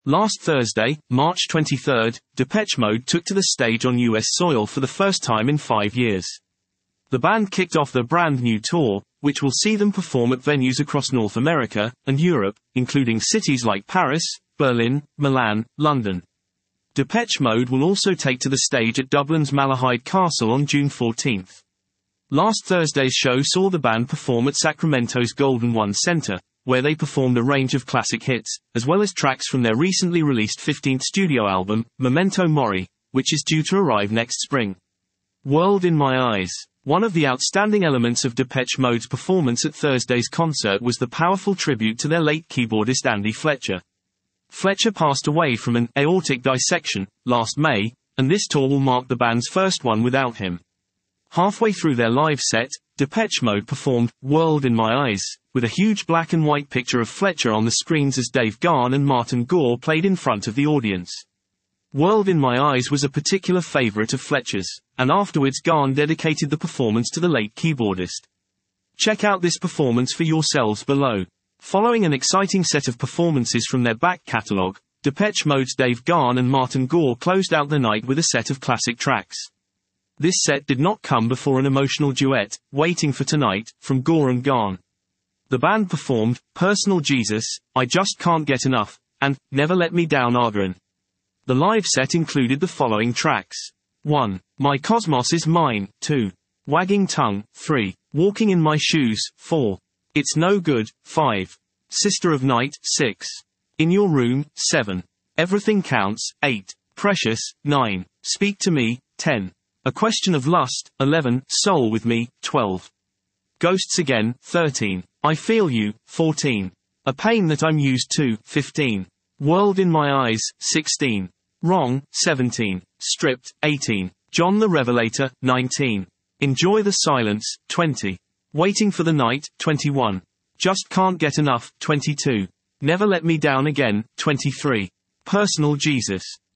Last Thursday, March 23, Depeche Mode took to the stage on US soil for the first time in 5 years. The band kicked off their brand new tour, which will see them perform at venues across North America and Europe, including cities like Paris, Berlin, Milan, London. Depeche Mode will also take to the stage at Dublin's Malahide Castle on June 14. Last Thursday's show saw the band perform at Sacramento's Golden One Center, where they performed a range of classic hits, as well as tracks from their recently released 15th studio album, Memento Mori, which is due to arrive next spring. World in My Eyes. One of the outstanding elements of Depeche Mode's performance at Thursday's concert was the powerful tribute to their late keyboardist Andy Fletcher. Fletcher passed away from an aortic dissection last May, and this tour will mark the band's first one without him. Halfway through their live set, Depeche Mode performed World in My Eyes, with a huge black and white picture of Fletcher on the screens as Dave Gahan and Martin Gore played in front of the audience. World in My Eyes was a particular favorite of Fletcher's, and afterwards Gahan dedicated the performance to the late keyboardist. Check out this performance for yourselves below. Following an exciting set of performances from their back catalogue, Depeche Mode's Dave Gahan and Martin Gore closed out the night with a set of classic tracks. This set did not come before an emotional duet, Waiting for Tonight, from Gore and Gahan. The band performed Personal Jesus, I Just Can't Get Enough, and Never Let Me Down Again. The live set included the following tracks. 1. My Cosmos Is Mine, 2. Wagging Tongue, 3. Walking in My Shoes, 4. It's No Good, 5. Sister of Night, 6. In Your Room, 7. Everything Counts, 8. Precious, 9. Speak to Me, 10. A Question of Lust, 11. Soul with Me, 12. Ghosts Again, 13. I Feel You, 14. A Pain That I'm Used To, 15. World in My Eyes, 16. Wrong, 17. Stripped, 18. John the Revelator, 19. Enjoy the Silence, 20. Waiting for the Night, 21. Just Can't Get Enough, 22. Never Let Me Down Again, 23. Personal Jesus.